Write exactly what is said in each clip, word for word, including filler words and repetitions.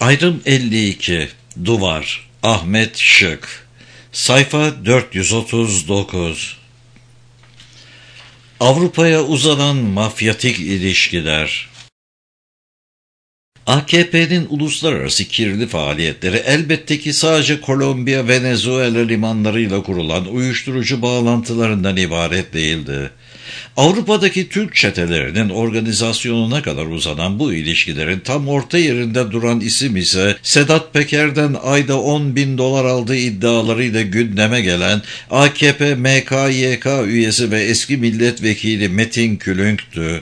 Ayrım elli iki. Duvar. Ahmet Şık. Sayfa dört yüz otuz dokuz. Avrupa'ya uzanan mafyatik ilişkiler. A K P'nin uluslararası kirli faaliyetleri elbette ki sadece Kolombiya, Venezuela limanlarıyla kurulan uyuşturucu bağlantılarından ibaret değildi. Avrupa'daki Türk çetelerinin organizasyonuna kadar uzanan bu ilişkilerin tam orta yerinde duran isim ise Sedat Peker'den ayda on bin dolar aldığı iddialarıyla gündeme gelen A K P M K Y K üyesi ve eski milletvekili Metin Külünk'tü.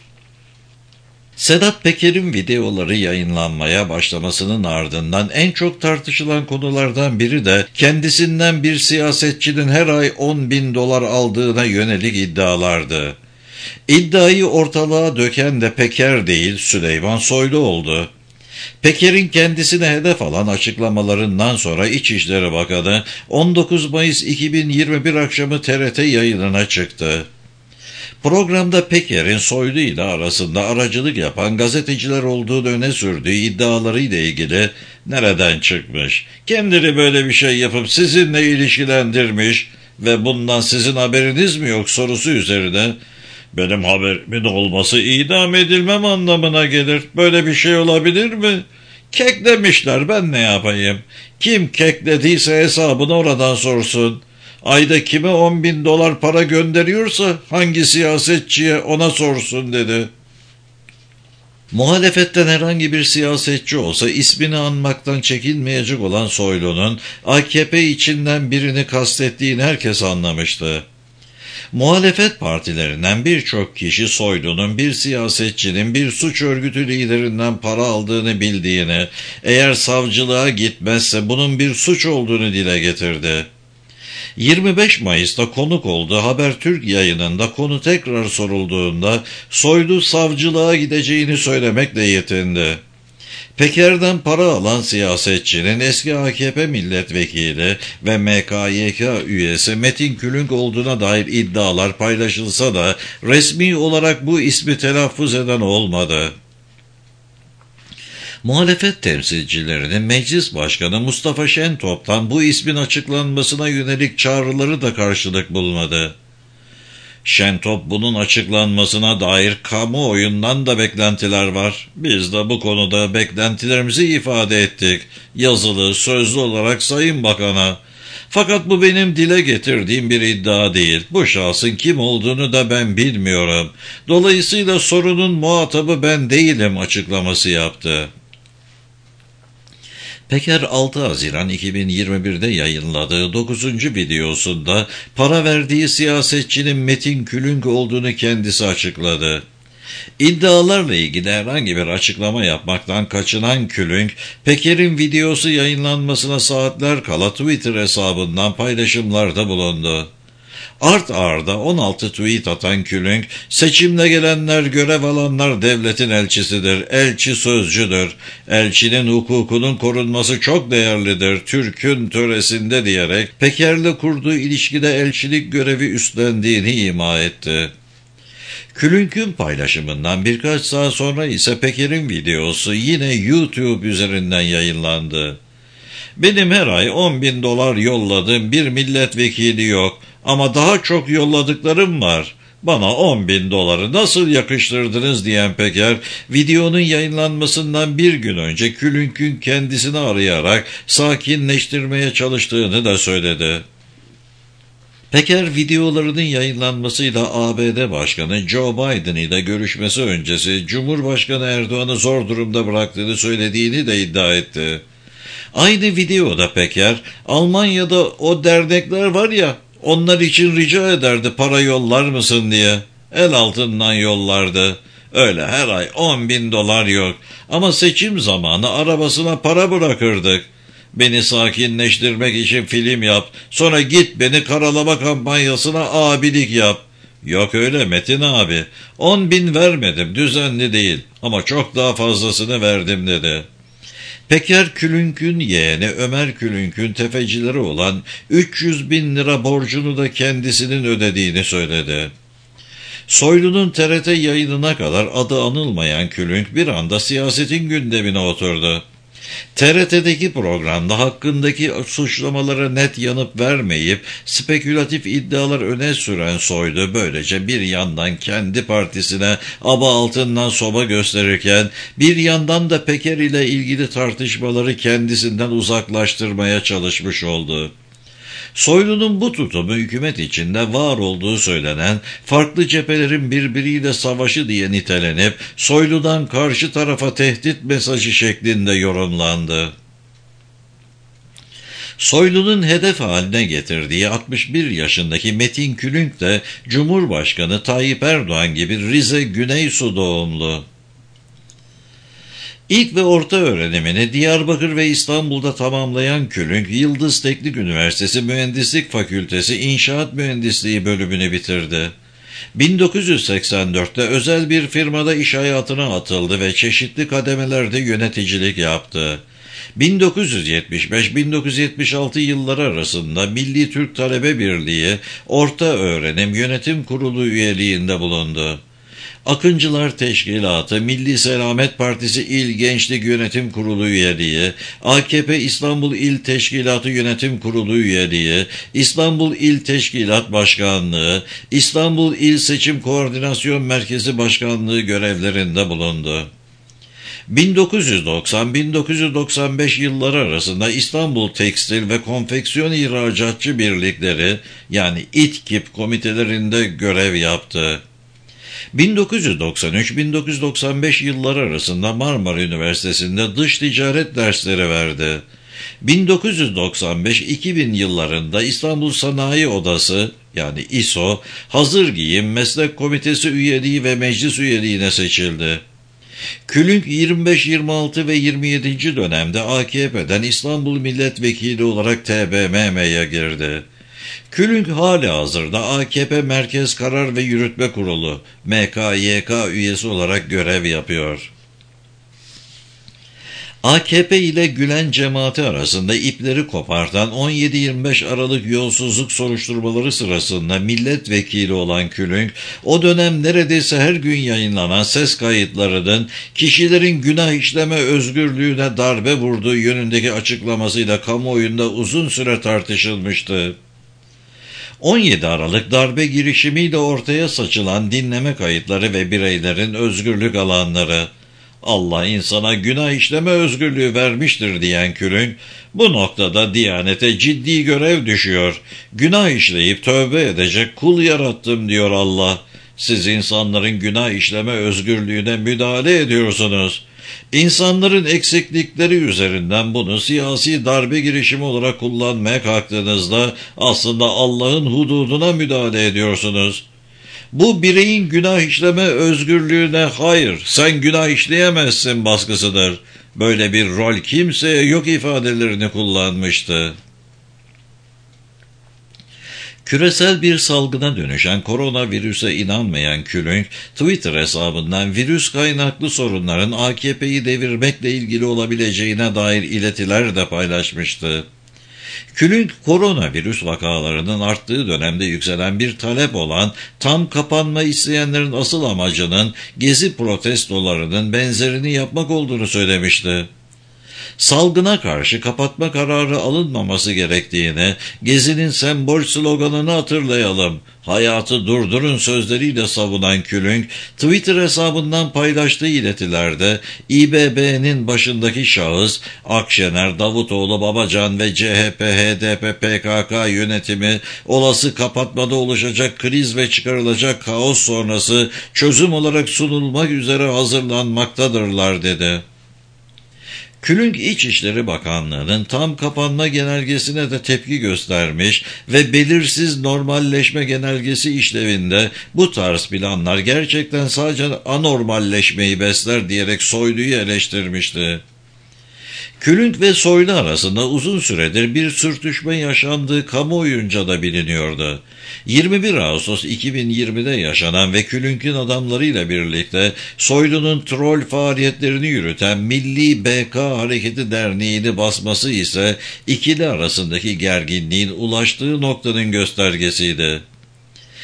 Sedat Peker'in videoları yayınlanmaya başlamasının ardından en çok tartışılan konulardan biri de kendisinden bir siyasetçinin her ay on bin dolar aldığına yönelik iddialardı. İddiayı ortalığa döken de Peker değil, Süleyman Soylu oldu. Peker'in kendisine hedef alan açıklamalarından sonra İçişleri Bakanı on dokuz Mayıs iki bin yirmi bir akşamı T R T yayınına çıktı. Programda Peker'in Soylu ile arasında aracılık yapan gazeteciler olduğunu öne sürdüğü iddialarıyla ilgili nereden çıkmış, kendini böyle bir şey yapıp sizinle ilişkilendirmiş ve bundan sizin haberiniz mi yok sorusu üzerine benim haberimin olması idam edilmem anlamına gelir. Böyle bir şey olabilir mi? Keklemişler, ben ne yapayım? Kim keklediyse hesabını oradan sorsun. Ayda kime on bin dolar para gönderiyorsa hangi siyasetçiye ona sorsun dedi. Muhalefetten herhangi bir siyasetçi olsa ismini anmaktan çekinmeyecek olan Soylu'nun A K P içinden birini kastettiğini herkes anlamıştı. Muhalefet partilerinden birçok kişi Soylu'nun bir siyasetçinin bir suç örgütü liderinden para aldığını bildiğini, eğer savcılığa gitmezse bunun bir suç olduğunu dile getirdi. yirmi beş Mayıs'ta konuk olduğu Habertürk yayınında konu tekrar sorulduğunda Soylu savcılığa gideceğini söylemekle yetindi. Peker'den para alan siyasetçinin eski A K P milletvekili ve M K Y K üyesi Metin Külünk olduğuna dair iddialar paylaşılsa da resmi olarak bu ismi telaffuz eden olmadı. Muhalefet temsilcilerinin Meclis Başkanı Mustafa Şentop'tan bu ismin açıklanmasına yönelik çağrıları da karşılık bulmadı. Şentop bunun açıklanmasına dair kamuoyundan da beklentiler var. Biz de bu konuda beklentilerimizi ifade ettik. Yazılı, sözlü olarak Sayın Bakan'a. Fakat bu benim dile getirdiğim bir iddia değil. Bu şahsın kim olduğunu da ben bilmiyorum. Dolayısıyla sorunun muhatabı ben değilim açıklaması yaptı. Peker altı Haziran iki bin yirmi bir'de yayınladığı dokuzuncu videosunda para verdiği siyasetçinin Metin Külünk olduğunu kendisi açıkladı. İddialarla ilgili herhangi bir açıklama yapmaktan kaçınan Külünk, Peker'in videosu yayınlanmasına saatler kala Twitter hesabından paylaşımlarda bulundu. Art arda on altı tweet atan Külünk, seçimle gelenler görev alanlar devletin elçisidir, elçi sözcüdür, elçinin hukukunun korunması çok değerlidir, Türk'ün töresinde diyerek Peker'le kurduğu ilişkide elçilik görevi üstlendiğini ima etti. Külünk'ün paylaşımından birkaç saat sonra ise Peker'in videosu yine YouTube üzerinden yayınlandı. Benim her ay on bin dolar yolladığım bir milletvekili yok ama daha çok yolladıklarım var. Bana on bin doları nasıl yakıştırdınız diyen Peker, videonun yayınlanmasından bir gün önce Külünk'ün kendisini arayarak sakinleştirmeye çalıştığını da söyledi. Peker videolarının yayınlanmasıyla A B D Başkanı Joe Biden ile görüşmesi öncesi Cumhurbaşkanı Erdoğan'ı zor durumda bıraktığını söylediğini de iddia etti. Aynı videoda Peker, Almanya'da o dernekler var ya, onlar için rica ederdi para yollar mısın diye. El altından yollardı. Öyle her ay on bin dolar yok. Ama seçim zamanı arabasına para bırakırdık. Beni sakinleştirmek için film yap. Sonra git beni karalama kampanyasına abilik yap. Yok öyle Metin abi. On bin vermedim, düzenli değil. Ama çok daha fazlasını verdim dedi. Peker Külünk'ün yeğeni Ömer Külünk'ün tefecileri olan üç yüz bin lira borcunu da kendisinin ödediğini söyledi. Soylu'nun T R T yayınına kadar adı anılmayan Külünk bir anda siyasetin gündemine oturdu. T R T'deki programda hakkındaki suçlamalara net yanıt vermeyip spekülatif iddialar öne süren Soylu böylece bir yandan kendi partisine aba altından soba gösterirken bir yandan da Peker ile ilgili tartışmaları kendisinden uzaklaştırmaya çalışmış oldu. Soylu'nun bu tutumu hükümet içinde var olduğu söylenen farklı cephelerin birbiriyle savaşı diye nitelenip Soylu'dan karşı tarafa tehdit mesajı şeklinde yorumlandı. Soylu'nun hedef haline getirdiği altmış bir yaşındaki Metin Külünk de Cumhurbaşkanı Tayyip Erdoğan gibi Rize Güneysu doğumlu. İlk ve orta öğrenimini Diyarbakır ve İstanbul'da tamamlayan Külünk, Yıldız Teknik Üniversitesi Mühendislik Fakültesi İnşaat Mühendisliği bölümünü bitirdi. bin dokuz yüz seksen dörtte özel bir firmada iş hayatına atıldı ve çeşitli kademelerde yöneticilik yaptı. bin dokuz yüz yetmiş beş - bin dokuz yüz yetmiş altı yılları arasında Milli Türk Talebe Birliği Orta Öğrenim Yönetim Kurulu üyeliğinde bulundu. Akıncılar Teşkilatı, Milli Selamet Partisi İl Gençlik Yönetim Kurulu üyeliği, A K P İstanbul İl Teşkilatı Yönetim Kurulu üyeliği, İstanbul İl Teşkilat Başkanlığı, İstanbul İl Seçim Koordinasyon Merkezi Başkanlığı görevlerinde bulundu. bin dokuz yüz doksan - bin dokuz yüz doksan beş yılları arasında İstanbul Tekstil ve Konfeksiyon İhracatçı Birlikleri yani İTKİP komitelerinde görev yaptı. bin dokuz yüz doksan üç - bin dokuz yüz doksan beş yılları arasında Marmara Üniversitesi'nde dış ticaret dersleri verdi. bin dokuz yüz doksan beş - iki bin yıllarında İstanbul Sanayi Odası yani İSO, Hazır Giyim Meslek Komitesi üyeliği ve meclis üyeliğine seçildi. Külünk yirmi beş, yirmi altı ve yirmi yedinci dönemde A K P'den İstanbul Milletvekili olarak T B M M'ye girdi. Külünk halihazırda A K P Merkez Karar ve Yürütme Kurulu M K Y K üyesi olarak görev yapıyor. A K P ile Gülen cemaati arasında ipleri kopartan on yedi yirmi beş Aralık yolsuzluk soruşturmaları sırasında milletvekili olan Külünk, o dönem neredeyse her gün yayınlanan ses kayıtlarının kişilerin günah işleme özgürlüğüne darbe vurduğu yönündeki açıklamasıyla kamuoyunda uzun süre tartışılmıştı. on yedi Aralık darbe girişimiyle ortaya saçılan dinleme kayıtları ve bireylerin özgürlük alanları, Allah insana günah işleme özgürlüğü vermiştir diyen Külünk, bu noktada Diyanete ciddi görev düşüyor. Günah işleyip tövbe edecek kul yarattım diyor Allah. Siz insanların günah işleme özgürlüğüne müdahale ediyorsunuz. İnsanların eksiklikleri üzerinden bunu siyasi darbe girişimi olarak kullanmaya kalktığınızda aslında Allah'ın hududuna müdahale ediyorsunuz. Bu bireyin günah işleme özgürlüğüne hayır sen günah işleyemezsin baskısıdır. Böyle bir rol kimseye yok ifadelerini kullanmıştı. Küresel bir salgına dönüşen koronavirüse inanmayan Külünk, Twitter hesabından virüs kaynaklı sorunların A K P'yi devirmekle ilgili olabileceğine dair iletiler de paylaşmıştı. Külünk, koronavirüs vakalarının arttığı dönemde yükselen bir talep olan tam kapanma isteyenlerin asıl amacının gezi protestolarının benzerini yapmak olduğunu söylemişti. Salgına karşı kapatma kararı alınmaması gerektiğini, Gezi'nin sembol sloganını hatırlayalım, hayatı durdurun sözleriyle savunan Külünk, Twitter hesabından paylaştığı iletilerde İ B B'nin başındaki şahıs, Akşener, Davutoğlu, Babacan ve C H P, H D P, P K K yönetimi, olası kapatmada oluşacak kriz ve çıkarılacak kaos sonrası çözüm olarak sunulmak üzere hazırlanmaktadırlar dedi. Külünk İçişleri Bakanlığı'nın tam kapanma genelgesine de tepki göstermiş ve belirsiz normalleşme genelgesi işlevinde bu tarz planlar gerçekten sadece anormalleşmeyi besler diyerek Soylu'yu eleştirmişti. Külünk ve Soylu arasında uzun süredir bir sürtüşme yaşandığı kamuoyunca da biliniyordu. yirmi bir Ağustos iki bin yirmide yaşanan ve Külünk'ün adamlarıyla birlikte Soylu'nun troll faaliyetlerini yürüten Milli B K Hareketi Derneği'ni basması ise ikili arasındaki gerginliğin ulaştığı noktanın göstergesiydi.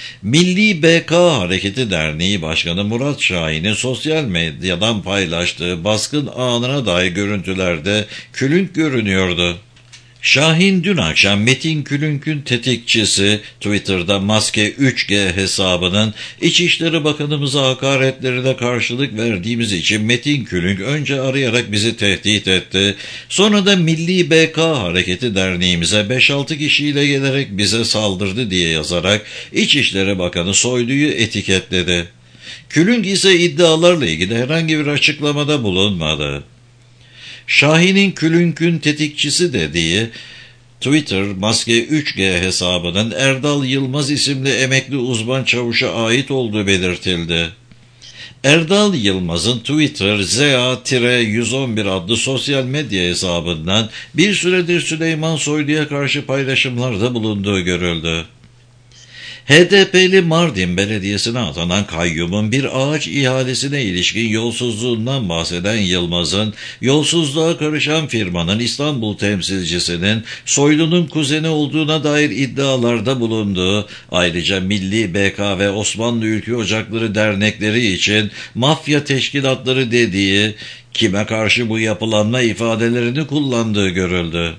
Milli B K Hareketi Derneği Başkanı Murat Şahin'in sosyal medyadan paylaştığı baskın anına dair görüntülerde külünk görünüyordu. Şahin dün akşam Metin Külünk'ün tetikçisi Twitter'da Maske üç G hesabının İçişleri Bakanımıza hakaretlerine karşılık verdiğimiz için Metin Külünk önce arayarak bizi tehdit etti. Sonra da Milli B K Hareketi Derneğimize beş altı kişiyle gelerek bize saldırdı diye yazarak İçişleri Bakanı Soylu'yu etiketledi. Külünk ise iddialarla ilgili herhangi bir açıklamada bulunmadı. Şahin'in Külünk'ün tetikçisi dediği Twitter Maske üç G hesabının Erdal Yılmaz isimli emekli uzman çavuşa ait olduğu belirtildi. Erdal Yılmaz'ın Twitter Z A yüz on bir adlı sosyal medya hesabından bir süredir Süleyman Soylu'ya karşı paylaşımlarda bulunduğu görüldü. H D P'li Mardin Belediyesi'ne atanan kayyumun bir ağaç ihalesine ilişkin yolsuzluğundan bahseden Yılmaz'ın, yolsuzluğa karışan firmanın İstanbul temsilcisinin Soylu'nun kuzeni olduğuna dair iddialarda bulunduğu, ayrıca Milli B K ve Osmanlı Ülke Ocakları dernekleri için mafya teşkilatları dediği, kime karşı bu yapılanma ifadelerini kullandığı görüldü.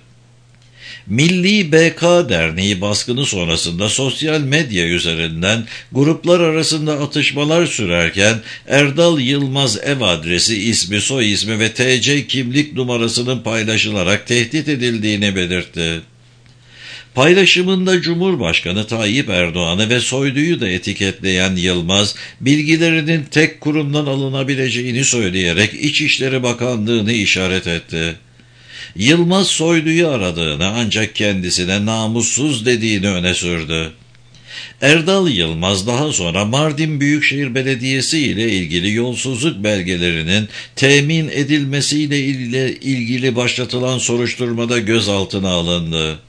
Milli B K Derneği baskını sonrasında sosyal medya üzerinden gruplar arasında atışmalar sürerken Erdal Yılmaz ev adresi, ismi, soy ismi ve T C kimlik numarasının paylaşılarak tehdit edildiğini belirtti. Paylaşımında Cumhurbaşkanı Tayyip Erdoğan'ı ve Soylu'yu da etiketleyen Yılmaz, bilgilerinin tek kurumdan alınabileceğini söyleyerek İçişleri Bakanlığı'nı işaret etti. Yılmaz Soylu'yu aradığını ancak kendisine namussuz dediğini öne sürdü. Erdal Yılmaz daha sonra Mardin Büyükşehir Belediyesi ile ilgili yolsuzluk belgelerinin temin edilmesiyle ilgili başlatılan soruşturmada gözaltına alındı.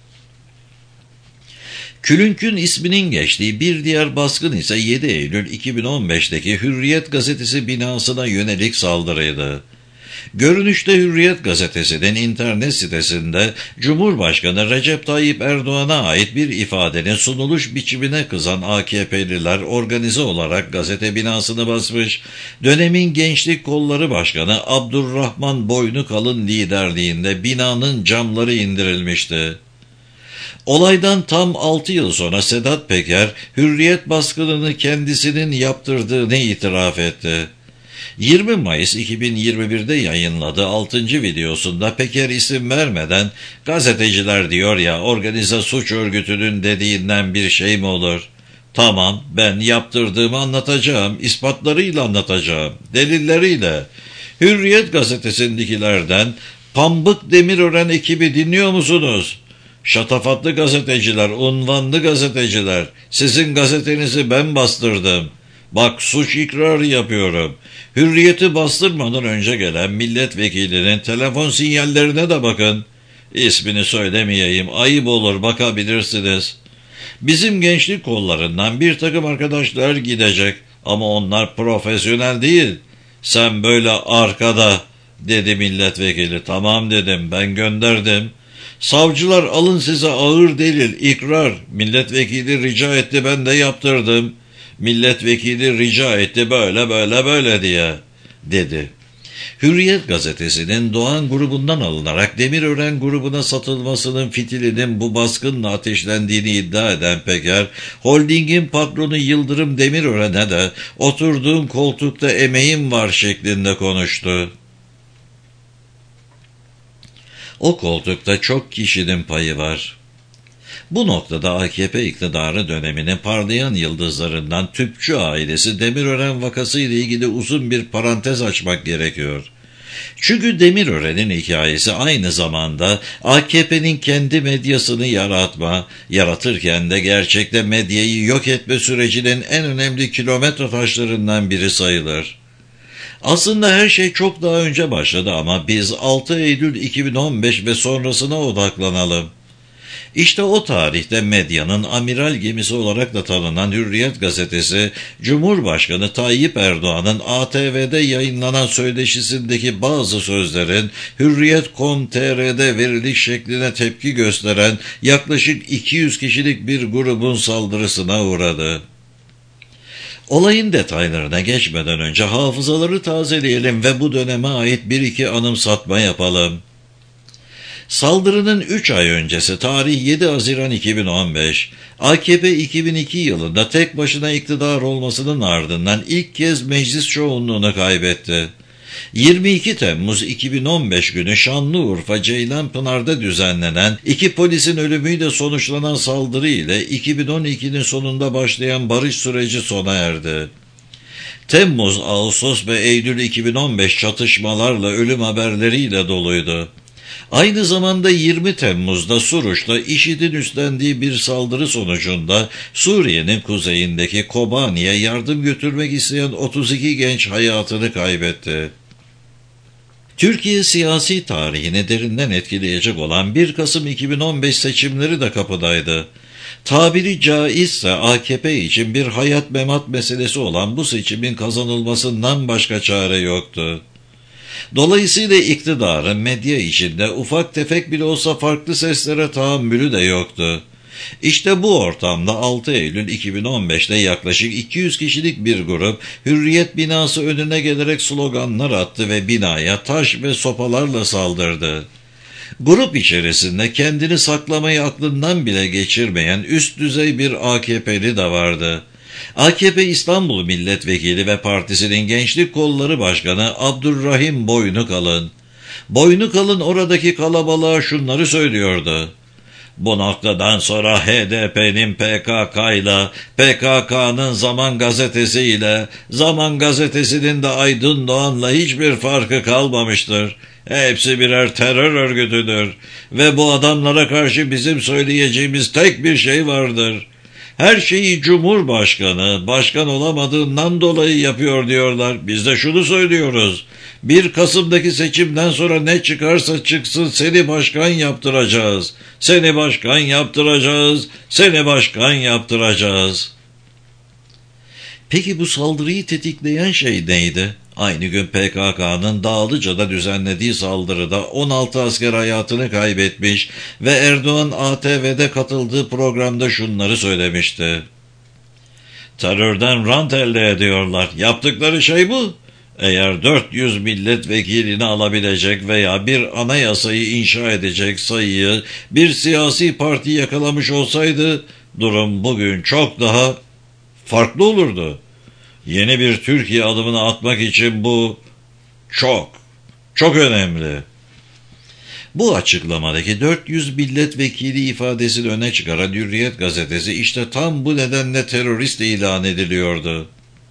Külünk'ün isminin geçtiği bir diğer baskın ise yedi Eylül iki bin on beş'teki Hürriyet Gazetesi binasına yönelik saldırıydı. Görünüşte Hürriyet Gazetesi'nin internet sitesinde Cumhurbaşkanı Recep Tayyip Erdoğan'a ait bir ifadenin sunuluş biçimine kızan A K P'liler organize olarak gazete binasını basmış, dönemin Gençlik Kolları Başkanı Abdurrahman Boynukalın liderliğinde binanın camları indirilmişti. Olaydan tam altı yıl sonra Sedat Peker, Hürriyet baskınını kendisinin yaptırdığını itiraf etti. yirmi Mayıs iki bin yirmi bir'de yayınladığı altıncı videosunda Peker isim vermeden, gazeteciler diyor ya organize suç örgütünün dediğinden bir şey mi olur? Tamam, ben yaptırdığımı anlatacağım, ispatlarıyla anlatacağım, delilleriyle. Hürriyet gazetesindekilerden Pambık Demirören ekibi dinliyor musunuz? Şatafatlı gazeteciler, unvanlı gazeteciler, sizin gazetenizi ben bastırdım. Bak, suç ikrarı yapıyorum. Hürriyeti bastırmadan önce gelen milletvekilinin telefon sinyallerine de bakın. İsmini söylemeyeyim, ayıp olur, bakabilirsiniz. Bizim gençlik kollarından bir takım arkadaşlar gidecek ama onlar profesyonel değil. Sen böyle arkada, dedi milletvekili. Tamam dedim, ben gönderdim. Savcılar alın size ağır delil, ikrar. Milletvekili rica etti, ben de yaptırdım. Milletvekili rica etti böyle böyle böyle diye, dedi. Hürriyet gazetesinin Doğan grubundan alınarak Demirören grubuna satılmasının fitilinin bu baskınla ateşlendiğini iddia eden Peker, holdingin patronu Yıldırım Demirören'e de oturduğum koltukta emeğim var şeklinde konuştu. O koltukta çok kişinin payı var. Bu noktada A K P iktidarı döneminin parlayan yıldızlarından Tüpçü ailesi Demirören vakası ile ilgili uzun bir parantez açmak gerekiyor. Çünkü Demirören'in hikayesi aynı zamanda A K P'nin kendi medyasını yaratma, yaratırken de gerçekte medyayı yok etme sürecinin en önemli kilometre taşlarından biri sayılır. Aslında her şey çok daha önce başladı ama biz altı Eylül iki bin on beş ve sonrasına odaklanalım. İşte o tarihte medyanın amiral gemisi olarak da tanınan Hürriyet gazetesi, Cumhurbaşkanı Tayyip Erdoğan'ın A T V'de yayınlanan söyleşisindeki bazı sözlerin Hürriyet nokta com nokta t r'de veriliş şekline tepki gösteren yaklaşık iki yüz kişilik bir grubun saldırısına uğradı. Olayın detaylarına geçmeden önce hafızaları tazeleyelim ve bu döneme ait bir iki anımsatma yapalım. Saldırının üç ay öncesi tarih yedi Haziran iki bin on beş, A K P iki bin iki yılında tek başına iktidar olmasının ardından ilk kez meclis çoğunluğunu kaybetti. yirmi iki Temmuz iki bin on beş günü Şanlıurfa Ceylanpınar'da düzenlenen iki polisin ölümüyle sonuçlanan saldırı ile iki bin on ikinin sonunda başlayan barış süreci sona erdi. Temmuz, Ağustos ve Eylül iki bin on beş çatışmalarla, ölüm haberleriyle doluydu. Aynı zamanda yirmi Temmuz'da Suruç'ta IŞİD'in üstlendiği bir saldırı sonucunda Suriye'nin kuzeyindeki Kobani'ye yardım götürmek isteyen otuz iki genç hayatını kaybetti. Türkiye siyasi tarihini derinden etkileyecek olan bir Kasım iki bin on beş seçimleri de kapıdaydı. Tabiri caizse A K P için bir hayat memat meselesi olan bu seçimin kazanılmasından başka çare yoktu. Dolayısıyla iktidarın medya içinde ufak tefek bile olsa farklı seslere tahammülü de yoktu. İşte bu ortamda altı Eylül iki bin on beş'te yaklaşık iki yüz kişilik bir grup Hürriyet binası önüne gelerek sloganlar attı ve binaya taş ve sopalarla saldırdı. Grup içerisinde kendini saklamayı aklından bile geçirmeyen üst düzey bir A K P'li de vardı. A K P İstanbul Milletvekili ve partisinin Gençlik Kolları Başkanı Abdurrahim Boynukalın. Boynukalın oradaki kalabalığa şunları söylüyordu. Bu noktadan sonra H D P'nin P K K'yla, P K K'nın Zaman Gazetesi'yle, Zaman Gazetesi'nin de Aydın Doğan'la hiçbir farkı kalmamıştır. Hepsi birer terör örgütüdür ve bu adamlara karşı bizim söyleyeceğimiz tek bir şey vardır. Her şeyi Cumhurbaşkanı, başkan olamadığından dolayı yapıyor diyorlar. Biz de şunu söylüyoruz. bir Kasım'daki seçimden sonra ne çıkarsa çıksın seni başkan yaptıracağız. Seni başkan yaptıracağız. Seni başkan yaptıracağız. Peki bu saldırıyı tetikleyen şey neydi? Aynı gün P K K'nın Dağlıca'da düzenlediği saldırıda on altı asker hayatını kaybetmiş ve Erdoğan A T V'de katıldığı programda şunları söylemişti. Terörden rant elde ediyorlar. Yaptıkları şey bu. Eğer dört yüz milletvekilini alabilecek veya bir anayasayı inşa edecek sayıyı bir siyasi parti yakalamış olsaydı durum bugün çok daha farklı olurdu. Yeni bir Türkiye adımını atmak için bu çok, çok önemli. Bu açıklamadaki dört yüz milletvekili ifadesini öne çıkaran Hürriyet gazetesi işte tam bu nedenle terörist ilan ediliyordu.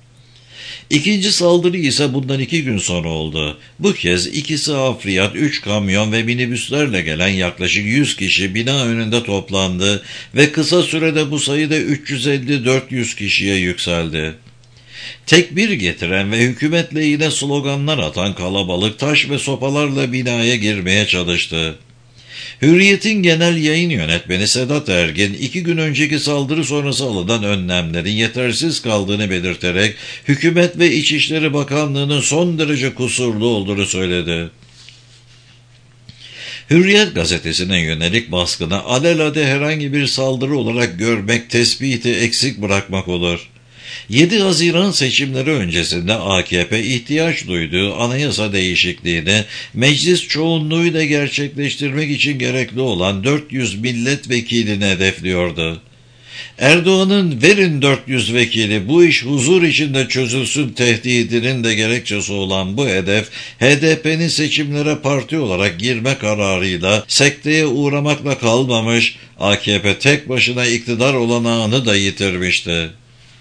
İkinci saldırı ise bundan iki gün sonra oldu. Bu kez ikisi hafriyat, üç kamyon ve minibüslerle gelen yaklaşık yüz kişi bina önünde toplandı ve kısa sürede bu sayıda üç yüz elli dört yüz kişiye yükseldi. Tekbir getiren ve hükümetle yine sloganlar atan kalabalık taş ve sopalarla binaya girmeye çalıştı. Hürriyet'in genel yayın yönetmeni Sedat Ergin, iki gün önceki saldırı sonrası alınan önlemlerin yetersiz kaldığını belirterek hükümet ve İçişleri Bakanlığı'nın son derece kusurlu olduğunu söyledi. Hürriyet gazetesine yönelik baskını alelade herhangi bir saldırı olarak görmek tespiti eksik bırakmak olur. yedi Haziran seçimleri öncesinde A K P ihtiyaç duyduğu anayasa değişikliğini meclis çoğunluğuyla gerçekleştirmek için gerekli olan dört yüz milletvekilini hedefliyordu. Erdoğan'ın verin dört yüz vekili bu iş huzur içinde çözülsün tehdidinin de gerekçesi olan bu hedef H D P'nin seçimlere parti olarak girme kararıyla sekteye uğramakla kalmamış, A K P tek başına iktidar olanağını da yitirmişti.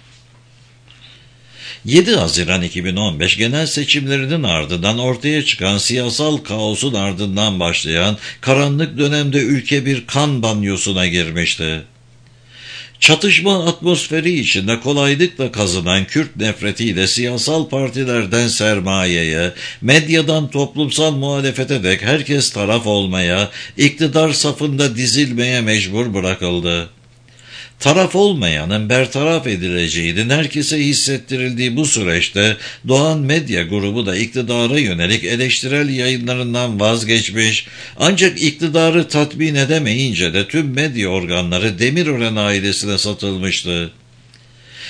yedi Haziran iki bin on beş genel seçimlerinin ardından ortaya çıkan siyasal kaosun ardından başlayan karanlık dönemde ülke bir kan banyosuna girmişti. Çatışma atmosferi içinde kolaylıkla kazınan Kürt nefretiyle siyasal partilerden sermayeye, medyadan toplumsal muhalefete dek herkes taraf olmaya, iktidar safında dizilmeye mecbur bırakıldı. Taraf olmayanın bertaraf edileceğinin herkese hissettirildiği bu süreçte Doğan Medya Grubu da iktidara yönelik eleştirel yayınlarından vazgeçmiş, ancak iktidarı tatmin edemeyince de tüm medya organları Demirören ailesine satılmıştı.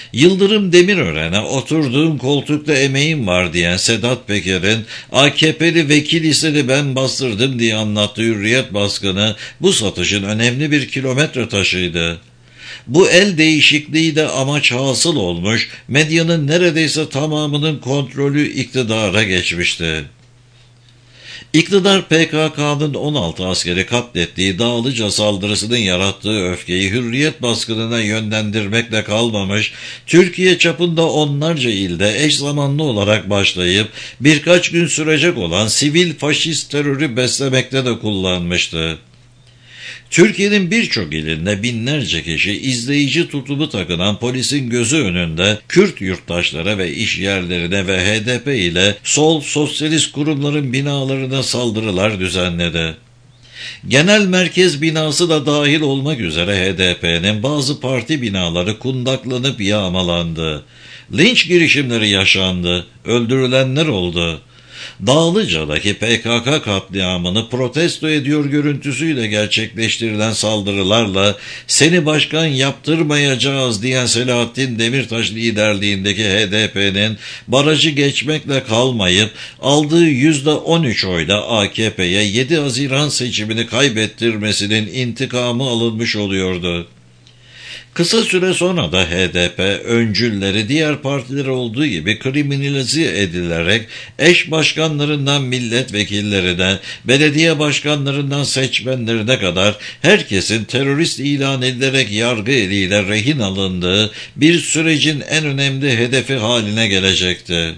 Yıldırım Demirören'e oturduğum koltukta emeğim var diyen Sedat Peker'in A K P'li vekil ise ben bastırdım diye anlattığı Hürriyet baskını bu satışın önemli bir kilometre taşıydı. Bu el değişikliği de amaç hasıl olmuş, medyanın neredeyse tamamının kontrolü iktidara geçmişti. İktidar P K K'nın on altı askeri katlettiği Dağlıca saldırısının yarattığı öfkeyi Hürriyet baskınına yönlendirmekle kalmamış, Türkiye çapında onlarca ilde eş zamanlı olarak başlayıp birkaç gün sürecek olan sivil faşist terörü beslemekte de kullanmıştı. Türkiye'nin birçok ilinde binlerce kişi izleyici tutumu takınan polisin gözü önünde Kürt yurttaşlara ve iş yerlerine ve H D P ile sol sosyalist kurumların binalarına saldırılar düzenledi. Genel merkez binası da dahil olmak üzere H D P'nin bazı parti binaları kundaklanıp yağmalandı. Linç girişimleri yaşandı, öldürülenler oldu. Dağlıca'daki P K K katliamını protesto ediyor görüntüsüyle gerçekleştirilen saldırılarla seni başkan yaptırmayacağız diyen Selahattin Demirtaş liderliğindeki H D P'nin barajı geçmekle kalmayıp aldığı yüzde on üç oyla A K P'ye yedi Haziran seçimini kaybettirmesinin intikamı alınmış oluyordu. Kısa süre sonra da H D P öncülleri diğer partiler olduğu gibi kriminalize edilerek eş başkanlarından milletvekillerine, belediye başkanlarından seçmenlerine kadar herkesin terörist ilan edilerek yargı eliyle rehin alındığı bir sürecin en önemli hedefi haline gelecekti.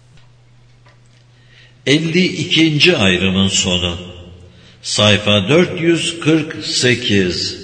elli ikinci ayrımın sonu. Sayfa dört yüz kırk sekiz.